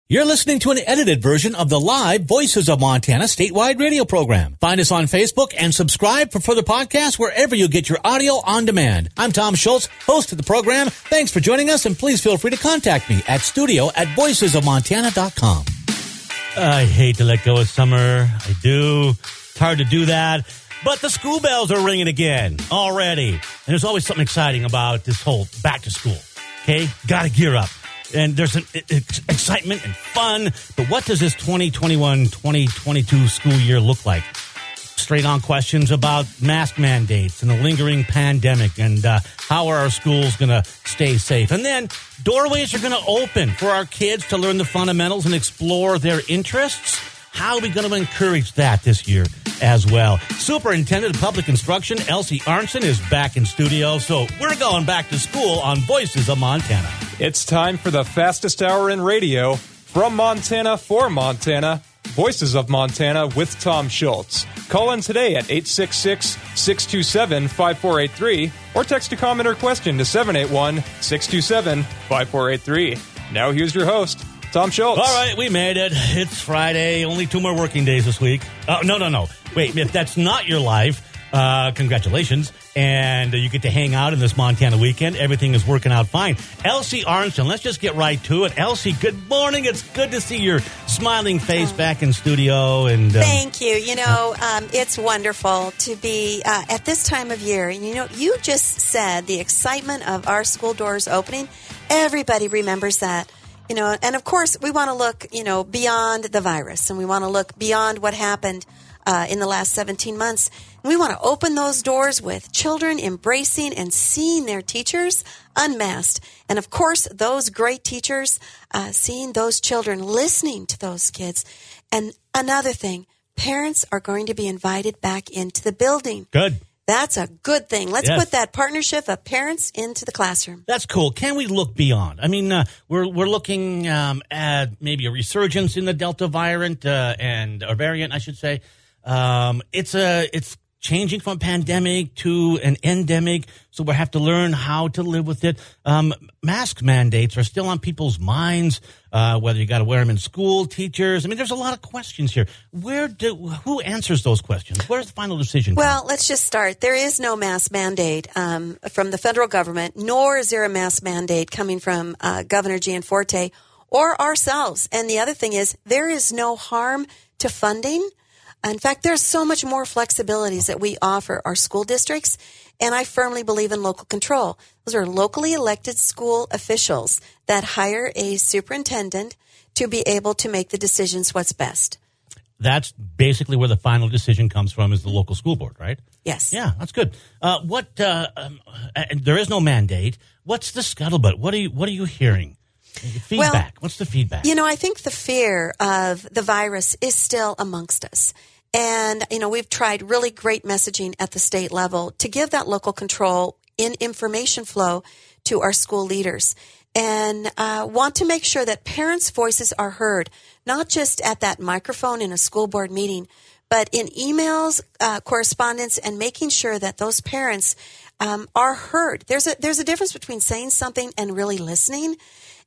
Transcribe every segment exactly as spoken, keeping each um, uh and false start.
You're listening to an edited version of the live Voices of Montana statewide radio program. Find us on Facebook and subscribe for further podcasts wherever you get your audio on demand. I'm Tom Schultz, host of the program. Thanks for joining us, and please feel free to contact me at studio at voices of montana dot com. I hate to let go of summer. I do. It's hard to do that. But the school bells are ringing again already. And there's always something exciting about this whole back to school. Okay? Got to gear up. And there's an ex- excitement and fun. But what does this twenty twenty-one twenty twenty-two school year look like? Straight on questions about mask mandates and the lingering pandemic and uh, how are our schools going to stay safe. And then doorways are going to open for our kids to learn the fundamentals and explore their interests. How are we going to encourage that this year as well? Superintendent of Public Instruction, Elsie Arntzen, is back in studio. So we're going back to school on Voices of Montana. It's time for the fastest hour in radio. From Montana for Montana, Voices of Montana with Tom Schultz. Call in today at eight six six, six two seven, five four eight three or text a comment or question to seven eight one, six two seven, five four eight three. Now here's your host, Tom Schultz. All right, we made it. It's Friday. Only two more working days this week. Oh, no, no, no. Wait, if that's not your life, uh, congratulations. And uh, you get to hang out in this Montana weekend. Everything is working out fine. Elsie Arntzen, let's just get right to it. Elsie, good morning. It's good to see your smiling face oh. back in studio. And um, Thank you. You know, um, it's wonderful to be uh, at this time of year. And, you know, you just said the excitement of our school doors opening. Everybody remembers that. You know, and of course, we want to look, you know, beyond the virus, and we want to look beyond what happened uh, in the last seventeen months. And we want to open those doors with children embracing and seeing their teachers unmasked. And of course, those great teachers, uh, seeing those children, listening to those kids. And another thing, parents are going to be invited back into the building. Good. That's a good thing. Let's yes. put that partnership of parents into the classroom. That's cool. Can we look beyond? I mean, uh, we're we're looking um, at maybe a resurgence in the Delta variant uh, and or variant, I should say. Um, it's a it's changing from a pandemic to an endemic, so we have to learn how to live with it. Um, mask mandates are still on people's minds. Uh, whether you got to wear them in school, teachers. I mean, there's a lot of questions here. Where do who answers those questions? Where's the final decision? Well, let's just start. There is no mask mandate um, from the federal government, nor is there a mask mandate coming from uh, Governor Gianforte or ourselves. And the other thing is, there is no harm to funding. In fact, there's so much more flexibilities that we offer our school districts, and I firmly believe in local control. Those are locally elected school officials that hire a superintendent to be able to make the decisions what's best. That's basically where the final decision comes from, is the local school board, right? Yes. Yeah, that's good. Uh, what? Uh, um, uh, there is no mandate. What's the scuttlebutt? What are you? What are you hearing? Feedback. Well, what's the feedback? You know, I think the fear of the virus is still amongst us. And, you know, we've tried really great messaging at the state level to give that local control in information flow to our school leaders, and uh, want to make sure that parents' voices are heard, not just at that microphone in a school board meeting, but in emails, uh, correspondence, and making sure that those parents um, are heard. There's a there's a difference between saying something and really listening,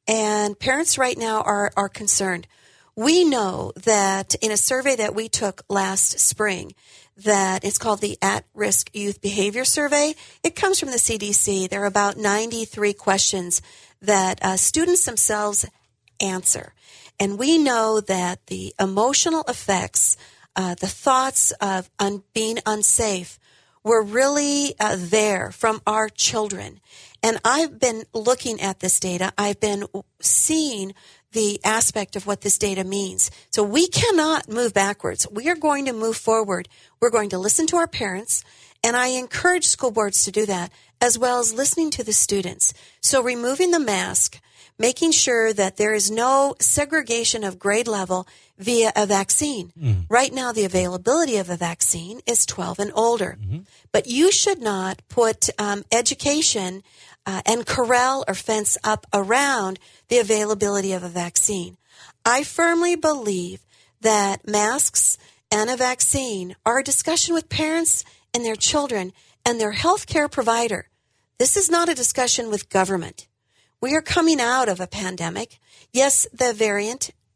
and parents right now are are concerned. We know that in a survey that we took last spring, that it's called the At-Risk Youth Behavior Survey. It comes from the C D C. There are about ninety-three questions that uh, students themselves answer. And we know that the emotional effects, uh, the thoughts of un- being unsafe were really uh, there from our children. And I've been looking at this data. I've been seeing the aspect of what this data means. So we cannot move backwards. We are going to move forward. We're going to listen to our parents, and I encourage school boards to do that, as well as listening to the students. So removing the mask, making sure that there is no segregation of grade level via a vaccine. Mm. Right now, the availability of a vaccine is twelve and older. Mm-hmm. But you should not put um, education uh, and corral or fence up around the availability of a vaccine. I firmly believe that masks and a vaccine are a discussion with parents and their children and their health care provider. This is not a discussion with government. We are coming out of a pandemic. Yes, the variant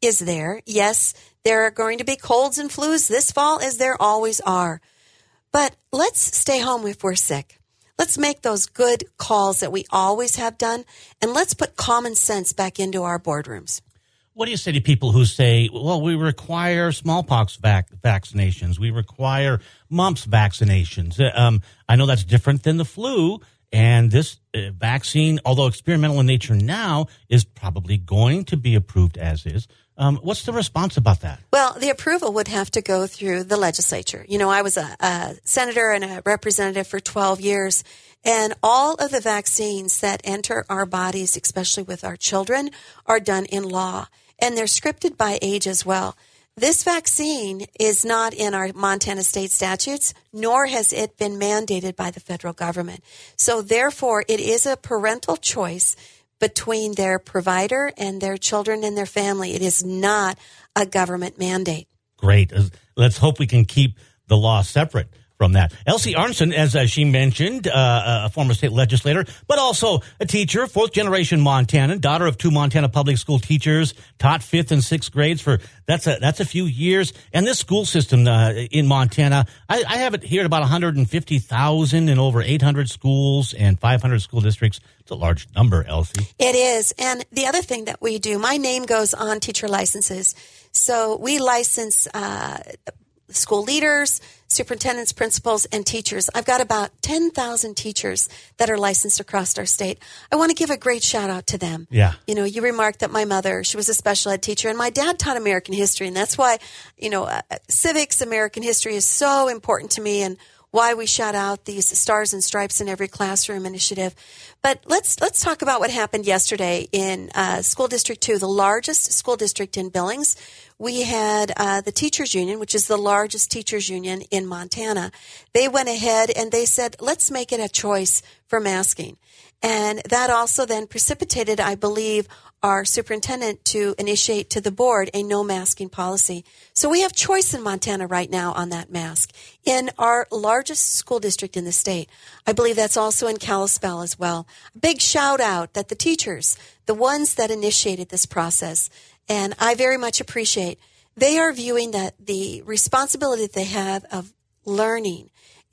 is there. Yes, there are going to be colds and flus this fall, as there always are. But let's stay home if we're sick. Let's make those good calls that we always have done, and let's put common sense back into our boardrooms. What do you say to people who say, well, we require smallpox vac- vaccinations, we require mumps vaccinations? Uh, um, I know that's different than the flu, and this uh, vaccine, although experimental in nature now, is probably going to be approved as is. Um, what's the response about that? Well, the approval would have to go through the legislature. You know, I was a, a senator and a representative for twelve years, and all of the vaccines that enter our bodies, especially with our children, are done in law, and they're scripted by age as well. This vaccine is not in our Montana state statutes, nor has it been mandated by the federal government. So therefore, it is a parental choice between their provider and their children and their family. It is not a government mandate. Great. Let's hope we can keep the law separate from that. Elsie Arnson, as uh, she mentioned, uh, a former state legislator, but also a teacher, fourth-generation Montanan, daughter of two Montana public school teachers, taught fifth and sixth grades for that's a that's a few years. And this school system uh, in Montana, I, I have it here at about one hundred fifty thousand in over eight hundred schools and five hundred school districts. It's a large number, Elsie. It is. And the other thing that we do, my name goes on teacher licenses. So we license uh, school leaders, superintendents, principals, and teachers. I've got about ten thousand teachers that are licensed across our state. I want to give a great shout out to them. Yeah. You know, you remarked that my mother, she was a special ed teacher, and my dad taught American history. And that's why, you know, uh, civics, American history is so important to me, and why we shout out these stars and stripes in every classroom initiative. But let's let's talk about what happened yesterday in uh, School District two, the largest school district in Billings. We had uh, the teachers union, which is the largest teachers union in Montana. They went ahead and they said, let's make it a choice for masking. And that also then precipitated, I believe, our superintendent to initiate to the board a no masking policy. So we have choice in Montana right now on that mask in our largest school district in the state. I believe that's also in Kalispell as well. A big shout out that the teachers, the ones that initiated this process, and I very much appreciate, they are viewing that the responsibility that they have of learning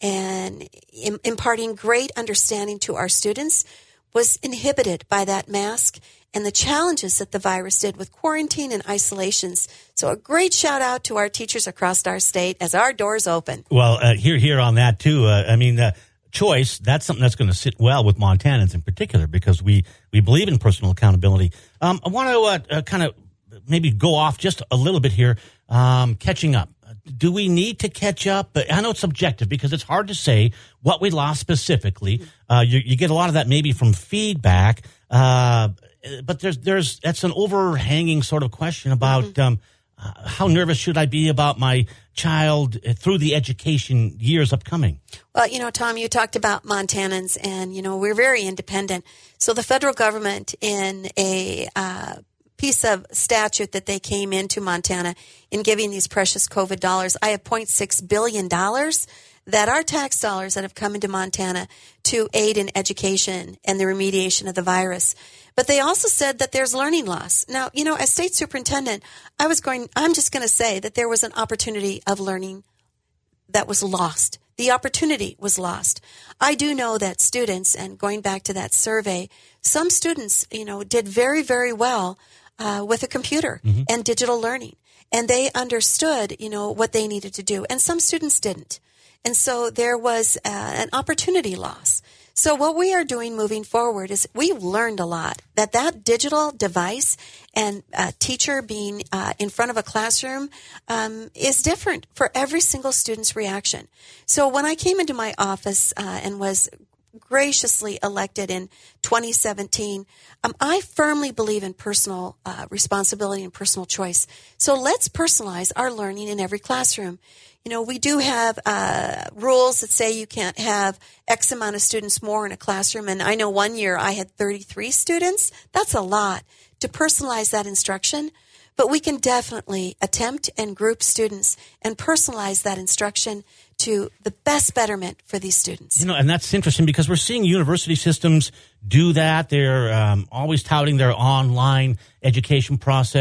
and im- imparting great understanding to our students was inhibited by that mask and the challenges that the virus did with quarantine and isolations. So a great shout out to our teachers across our state as our doors open. Well, uh, here, here on that too. Uh, I mean, uh, choice, that's something that's going to sit well with Montanans in particular, because we, we believe in personal accountability. Um, I want to uh, uh, kind of maybe go off just a little bit here. Um, catching up. Do we need to catch up? I know it's subjective because it's hard to say what we lost specifically. Uh, you, you get a lot of that maybe from feedback. Uh, but there's, there's, that's an overhanging sort of question about, mm-hmm. um, uh, how nervous should I be about my child through the education years upcoming? Well, you know, Tom, you talked about Montanans, and, you know, we're very independent. So the federal government in a, uh, piece of statute that they came into Montana in giving these precious COVID dollars, I have zero point six billion dollars that are tax dollars that have come into Montana to aid in education and the remediation of the virus. But they also said that there's learning loss. Now, you know, as state superintendent, I was going, I'm just going to say that there was an opportunity of learning that was lost. The opportunity was lost. I do know that students, and going back to that survey, some students, you know, did very, very well uh, with a computer mm-hmm. and digital learning. And they understood, you know, what they needed to do. And some students didn't. And so there was uh, an opportunity loss. So what we are doing moving forward is we've learned a lot, that that digital device and a teacher being uh, in front of a classroom um, is different for every single student's reaction. So when I came into my office uh, and was graciously elected in twenty seventeen, um, I firmly believe in personal uh, responsibility and personal choice. So let's personalize our learning in every classroom. You know, we do have uh, rules that say you can't have X amount of students more in a classroom. And I know one year I had thirty-three students. That's a lot to personalize that instruction. But we can definitely attempt and group students and personalize that instruction to the best betterment for these students. You know, and that's interesting because we're seeing university systems do that. They're um, always touting their online education process.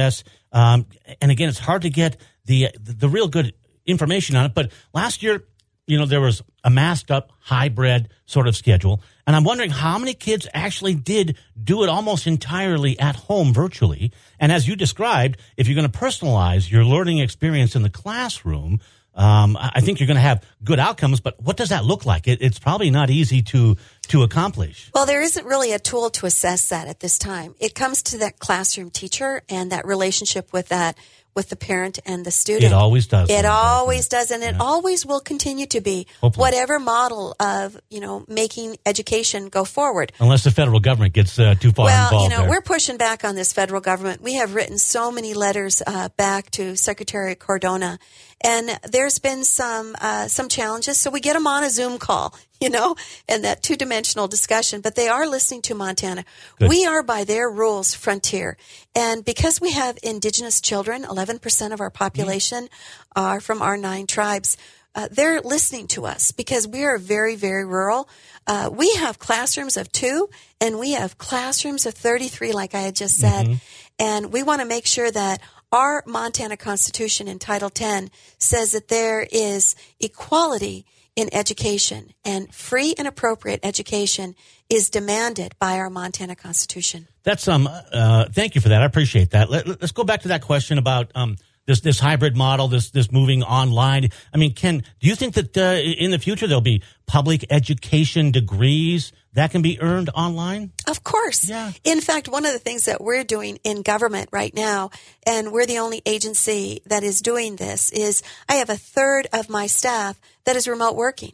Um, and again, it's hard to get the the real good information on it. But last year, you know, there was a masked up hybrid sort of schedule. And I'm wondering how many kids actually did do it almost entirely at home virtually. And as you described, if you're going to personalize your learning experience in the classroom, um, I think you're going to have good outcomes. But what does that look like? It, it's probably not easy to to accomplish. Well, there isn't really a tool to assess that at this time. It comes to that classroom teacher and that relationship with that with the parent and the student. It always does. It always does, and it yeah. always will continue to be. Hopefully. Whatever model of, you know, making education go forward. Unless the federal government gets uh, too far well, involved. Well, you know, there. we're pushing back on this federal government. We have written so many letters uh, back to Secretary Cardona, and there's been some uh, some challenges. So we get them on a Zoom call, you know, and that two-dimensional discussion. But they are listening to Montana. Good. We are, by their rules, frontier. And because we have indigenous children, eleven percent of our population mm-hmm. are from our nine tribes, uh, they're listening to us because we are very, very rural. Uh, we have classrooms of two, and we have classrooms of thirty-three, like I had just said. Mm-hmm. And we want to make sure that our Montana Constitution in Title ten says that there is equality in education, and free and appropriate education is demanded by our Montana Constitution. That's um. Uh, thank you for that. I appreciate that. Let, let's go back to that question about um this this hybrid model, this this moving online. I mean, Ken, do you think that uh, in the future there'll be public education degrees that can be earned online? Of course. Yeah. In fact, one of the things that we're doing in government right now, and we're the only agency that is doing this, is I have a third of my staff that is remote working.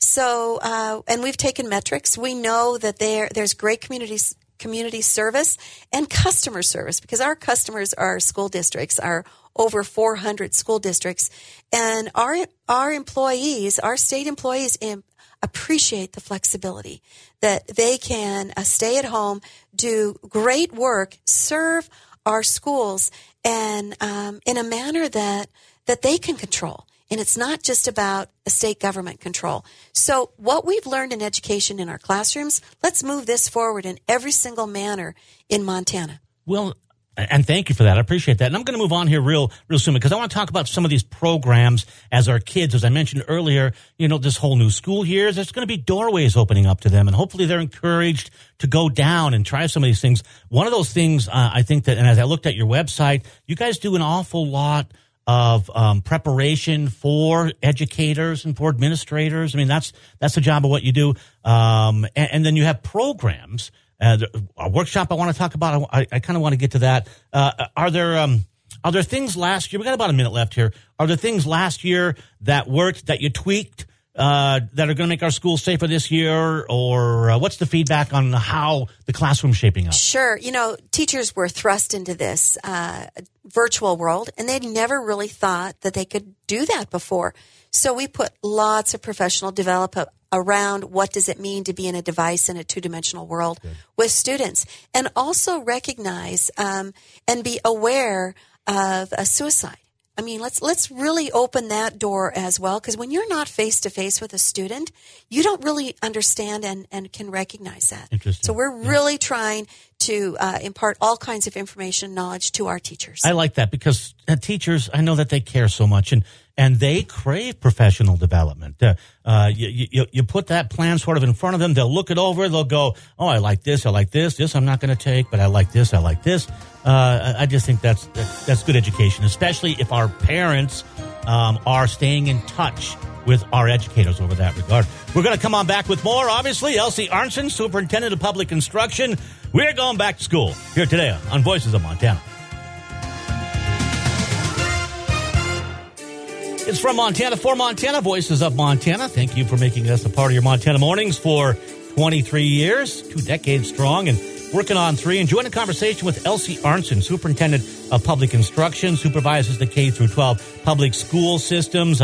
So, uh, and we've taken metrics. We know that there there's great community community service and customer service, because our customers are school districts, are over four hundred school districts, and our our employees, our state employees, in, appreciate the flexibility that they can uh, stay at home, do great work, serve our schools, and um, in a manner that that they can control. And it's not just about a state government control. So what we've learned in education in our classrooms, let's move this forward in every single manner in Montana. Well, and thank you for that. I appreciate that. And I'm going to move on here real, real soon, because I want to talk about some of these programs as our kids, as I mentioned earlier, you know, this whole new school year, there's going to be doorways opening up to them, and hopefully they're encouraged to go down and try some of these things. One of those things, uh, I think that, and as I looked at your website, you guys do an awful lot of um, preparation for educators and for administrators. I mean, that's that's the job of what you do. Um, and, and then you have programs. Uh, a workshop I want to talk about. I, I kind of want to get to that. Uh, are there um, are there things last year? We got about a minute left here. Are there things last year that worked, that you tweaked, uh, that are going to make our schools safer this year? Or uh, what's the feedback on how the classroom's shaping up? Sure. You know, teachers were thrust into this uh, virtual world, and they'd never really thought that they could do that before. So we put lots of professional development around what does it mean to be in a device in a two-dimensional world Good. With students, and also recognize um, and be aware of a suicide. I mean, let's let's really open that door as well, because when you're not face-to-face with a student, you don't really understand and, and can recognize that. Interesting. So we're yeah. really trying to uh, impart all kinds of information and knowledge to our teachers. I like that, because uh, teachers, I know that they care so much, and and they crave professional development. Uh, uh, you, you, you put that plan sort of in front of them. They'll look it over. They'll go, oh, I like this. I like this. This I'm not going to take, but I like this. I like this. Uh, I just think that's that's good education, especially if our parents um, are staying in touch with our educators over that regard. We're going to come on back with more. Obviously, Elsie Arntzen, Superintendent of Public Instruction. We're going back to school here today on Voices of Montana. It's from Montana for Montana, Voices of Montana. Thank you for making us a part of your Montana mornings for twenty-three years, two decades strong, and working on three. Enjoying a conversation with Elsie Arntzen, Superintendent of Public Instruction, supervises the K through twelve public school systems. I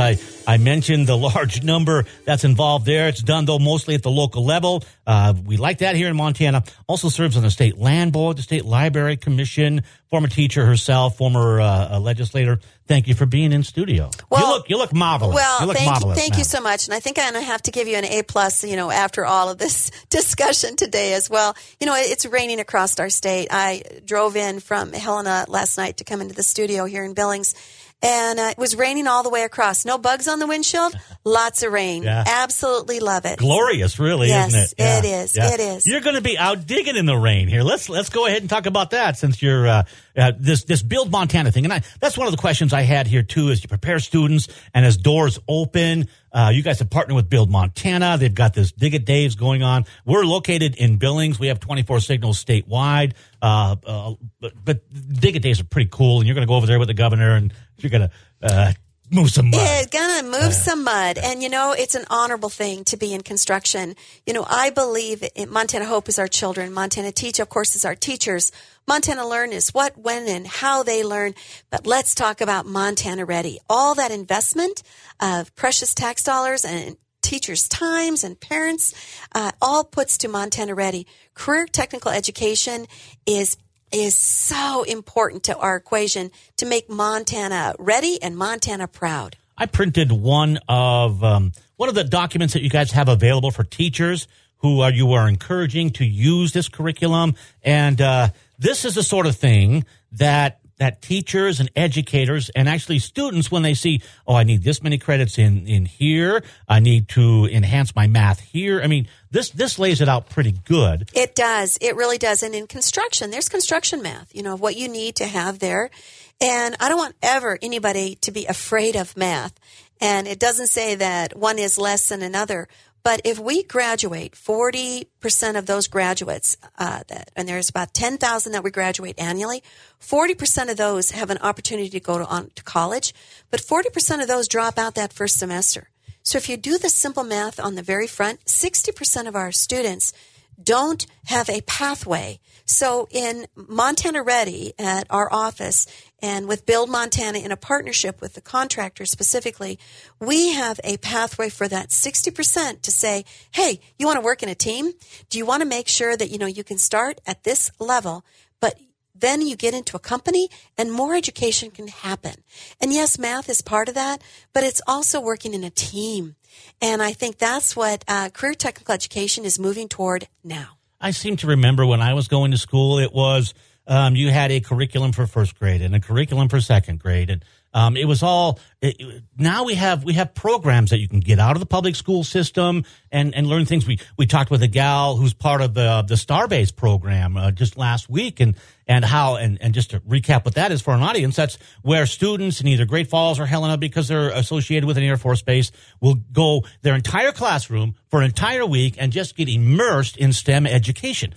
I mentioned the large number that's involved there. It's done, though, mostly at the local level. Uh, we like that here in Montana. Also serves on the State Land Board, the State Library Commission, former teacher herself, former uh, legislator. Thank you for being in studio. Well, you look, you look marvelous. Well, you look thank, marvelous, you, thank man. you so much. And I think I'm going to have to give you an A plus, you know, after all of this discussion today as well. You know, it's raining across our state. I drove in from Helena last night to come into the studio here in Billings. And uh, it was raining all the way across. No bugs on the windshield. Lots of rain. Yeah. Absolutely love it. Glorious, really, yes, isn't it? Yeah. It is. Yeah. It is. You're going to be out digging in the rain here. Let's let's go ahead and talk about that since you're uh, uh, this this Build Montana thing. And I, that's one of the questions I had here too. Is you prepare students, and as doors open, uh, you guys have partnered with Build Montana. They've got this Dig It Days going on. We're located in Billings. We have twenty-four signals statewide. Uh, uh, but, but Dig It Days are pretty cool, and you're going to go over there with the governor, and you're going to uh, move some mud. It's going to move uh, some mud. And, you know, it's an honorable thing to be in construction. You know, I believe in Montana Hope is our children. Montana Teach, of course, is our teachers. Montana Learn is what, when, and how they learn. But let's talk about Montana Ready. All that investment of precious tax dollars and teachers' times and parents, uh, all puts to Montana Ready. Career technical education is is so important to our equation to make Montana ready and Montana proud. I printed one of um, one of the documents that you guys have available for teachers who are you are encouraging to use this curriculum, and uh, this is the sort of thing that that teachers and educators and actually students, when they see, oh, I need this many credits in, in here, I need to enhance my math here. I mean, this this lays it out pretty good. It does. It really does. And in construction, there's construction math, you know, what you need to have there. And I don't want ever anybody to be afraid of math. And it doesn't say that one is less than another. But if we graduate, forty percent of those graduates, uh, that, and there's about ten thousand that we graduate annually, forty percent of those have an opportunity to go to, on to college, but forty percent of those drop out that first semester. So if you do the simple math on the very front, sixty percent of our students don't have a pathway. So in Montana Ready at our office and with Build Montana in a partnership with the contractor specifically, we have a pathway for that sixty percent to say, hey, you want to work in a team? Do you want to make sure that, you know, you can start at this level, but then you get into a company and more education can happen. And yes, math is part of that, but it's also working in a team. And I think that's what uh, career technical education is moving toward now. I seem to remember when I was going to school, it was um, you had a curriculum for first grade and a curriculum for second grade, and um, it was all. It, now we have we have programs that you can get out of the public school system and, and learn things. We we talked with a gal who's part of the the Starbase program uh, just last week, and and how and, and just to recap what that is for an audience, that's where students in either Great Falls or Helena, because they're associated with an Air Force base, will go their entire classroom for an entire week and just get immersed in STEM education.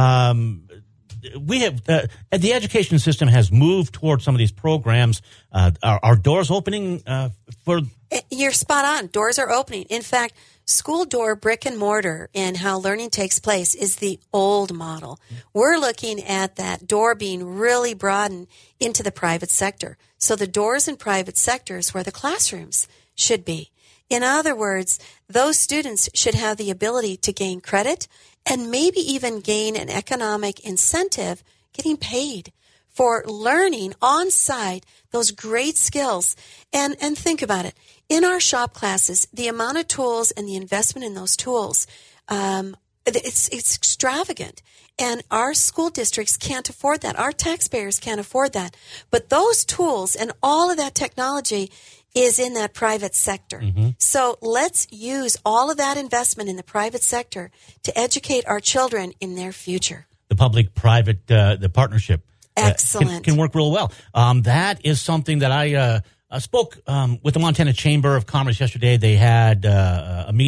Um, we have uh, the education system has moved towards some of these programs. Uh, are, are doors opening uh, for? You're spot on. Doors are opening. In fact, school door brick and mortar and how learning takes place is the old model. We're looking at that door being really broadened into the private sector. So the doors in private sectors where the classrooms should be. In other words, those students should have the ability to gain credit and maybe even gain an economic incentive getting paid for learning on site those great skills. And, and think about it. In our shop classes, the amount of tools and the investment in those tools, um, it's, it's extravagant. And our school districts can't afford that. Our taxpayers can't afford that. But those tools and all of that technology is in that private sector. Mm-hmm. So let's use all of that investment in the private sector to educate our children in their future. The public-private, uh, the partnership. Excellent. Uh, can, can work real well. Um, that is something that I uh, uh, spoke um, with the Montana Chamber of Commerce yesterday. They had uh, a meeting.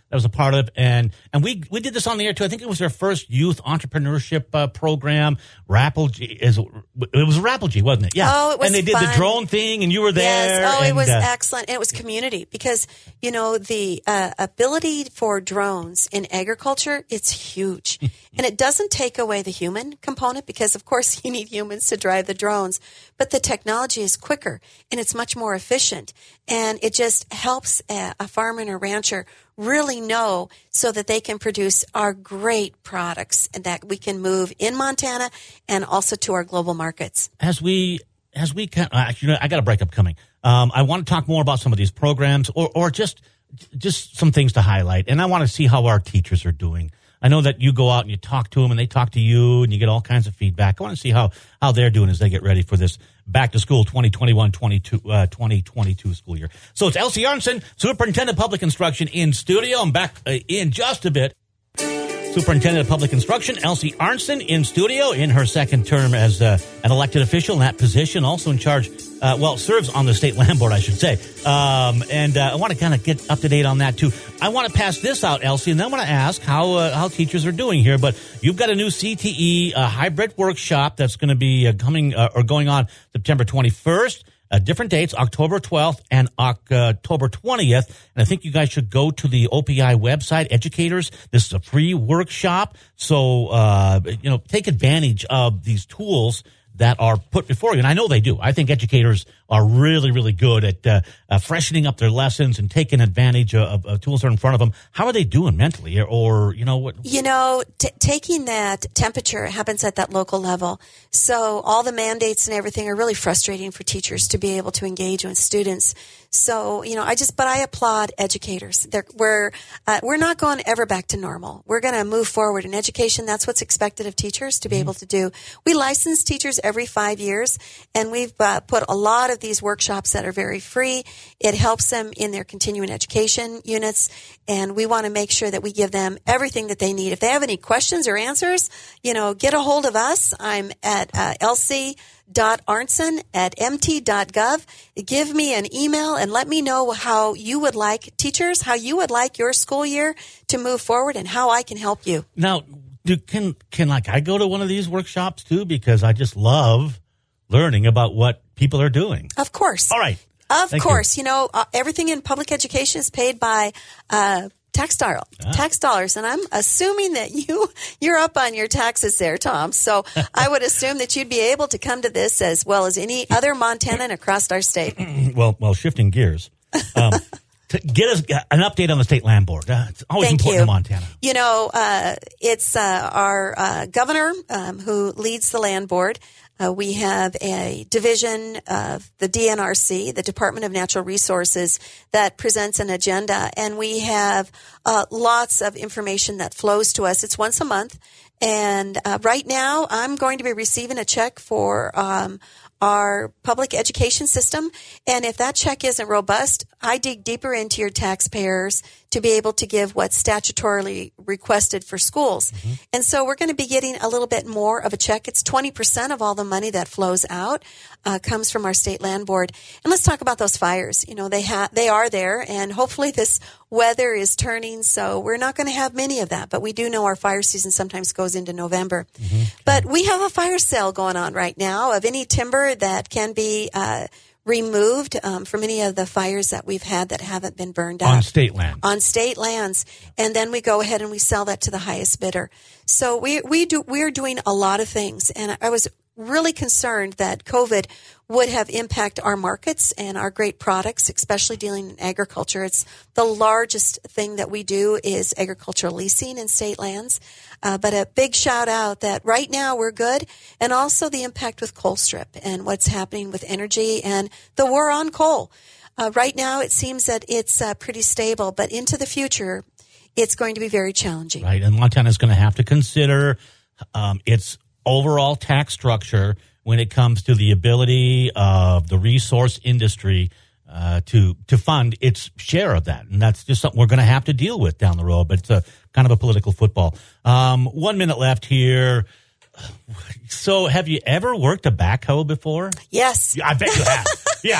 that was a part of it. And and we we did this on the air, too. I think it was their first youth entrepreneurship uh, program. Rapplegy is it was Rapplegy, wasn't it? Yeah. Oh, it was And they did fun. the drone thing, and you were there. Yes. Oh, and, it was uh, excellent. And it was community because, you know, the uh, ability for drones in agriculture, it's huge. And it doesn't take away the human component because, of course, you need humans to drive the drones. But the technology is quicker and it's much more efficient. And it just helps a, a farmer and a rancher really know so that they can produce our great products and that we can move in Montana and also to our global markets. As we, as we can, actually, I got a breakup coming. Um, I want to talk more about some of these programs or, or just, just some things to highlight. And I want to see how our teachers are doing. I know that you go out and you talk to them and they talk to you and you get all kinds of feedback. I want to see how, how they're doing as they get ready for this back to school twenty twenty-one twenty-two, uh, twenty twenty-two school year. So it's Elsie Arnson, Superintendent of Public Instruction in studio. I'm back uh, in just a bit. Superintendent of Public Instruction, Elsie Arnson, in studio in her second term as uh, an elected official in that position, also in charge, uh, well, serves on the State Land Board, I should say. Um, and uh, I want to kind of get up to date on that, too. I want to pass this out, Elsie, and then I want to ask how uh, how teachers are doing here. But you've got a new C T E uh, hybrid workshop that's going to be uh, coming uh, or going on September twenty-first. Uh, different dates, October twelfth and October twentieth. And I think you guys should go to the O P I website, educators. This is a free workshop. So, uh, you know, take advantage of these tools that are put before you. And I know they do. I think educators are really, really good at uh, uh, freshening up their lessons and taking advantage of, of tools that are in front of them. How are they doing mentally? Or, or you know, what? You know, t- taking that temperature happens at that local level. So all the mandates and everything are really frustrating for teachers to be able to engage with students. So, you know, I just, but I applaud educators. They're, we're, uh, we're not going ever back to normal. We're going to move forward in education. That's what's expected of teachers to be mm-hmm. able to do. We license teachers every five years and we've uh, put a lot of these workshops that are very free. It helps them in their continuing education units. And we want to make sure that we give them everything that they need. If they have any questions or answers, you know, get a hold of us. I'm at uh, Elsie dot Arnson at M T dot gov. Give me an email and let me know how you would like, teachers, how you would like your school year to move forward and how I can help you. Now, do, can, can like I go to one of these workshops too? Because I just love learning about what people are doing. Of course. All right. Of Thank course. You, you know, uh, everything in public education is paid by, uh, Tax dollar, ah. tax dollars, and I'm assuming that you you're up on your taxes there, Tom. So I would assume that you'd be able to come to this as well as any other Montanan across our state. well, well, shifting gears, um, to get us an update on the State Land Board. Uh, it's always Thank important you. in Montana. You know, uh, it's uh, our uh, governor um, who leads the Land Board. Uh, we have a division of the D N R C, the Department of Natural Resources, that presents an agenda, and we have uh, lots of information that flows to us. It's once a month, and uh, right now I'm going to be receiving a check for um, our public education system, and if that check isn't robust, I dig deeper into your taxpayers to be able to give what's statutorily requested for schools. Mm-hmm. And so we're going to be getting a little bit more of a check. It's twenty percent of all the money that flows out uh, comes from our State Land Board. And let's talk about those fires. You know, they ha- they are there, and hopefully this weather is turning, so we're not going to have many of that. But we do know our fire season sometimes goes into November. Mm-hmm. But we have a fire sale going on right now of any timber that can be uh removed um, from any of the fires that we've had that haven't been burned out. On state land. On state lands. And then we go ahead and we sell that to the highest bidder. So we, we do, we're doing a lot of things. And I was really concerned that COVID would have impact our markets and our great products, especially dealing in agriculture. It's the largest thing that we do is agricultural leasing in state lands. Uh, but a big shout out that right now we're good, and also the impact with Colstrip and what's happening with energy and the war on coal. Uh, right now it seems that it's uh, pretty stable, but into the future it's going to be very challenging. Right, and Montana's going to have to consider um, its overall tax structure when it comes to the ability of the resource industry uh, to to fund its share of that. And that's just something we're going to have to deal with down the road. But it's a kind of a political football. Um, one minute left here. So have you ever worked a backhoe before? Yes. I bet you have. Yeah.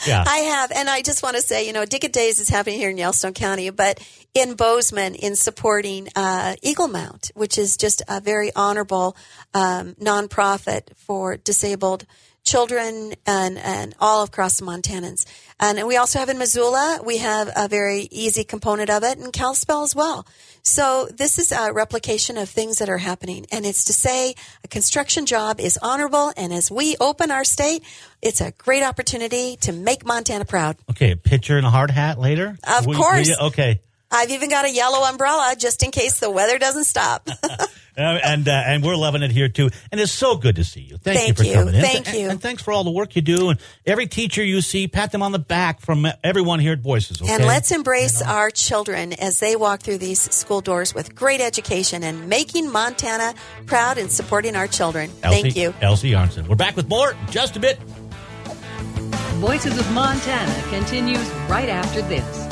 Yeah. I have. And I just want to say, you know, Dig It Days is happening here in Yellowstone County, but in Bozeman in supporting uh, Eagle Mount, which is just a very honorable um, nonprofit for disabled children and, and all across the Montanans. And we also have in Missoula, we have a very easy component of it, and Kalispell as well. So this is a replication of things that are happening. And it's to say a construction job is honorable. And as we open our state, it's a great opportunity to make Montana proud. Okay, a picture and a hard hat later? Of We- course. we- okay. I've even got a yellow umbrella just in case the weather doesn't stop. Uh, and uh, and we're loving it here too, and it's so good to see you. Thank, Thank you for you. coming in. Thank and, you. and thanks for all the work you do, and every teacher you see, pat them on the back from everyone here at Voices. Okay? And let's embrace our children as they walk through these school doors with great education and making Montana proud and supporting our children. Elsie, Thank you. Elsie Arnson. We're back with more in just a bit. Voices of Montana continues right after this.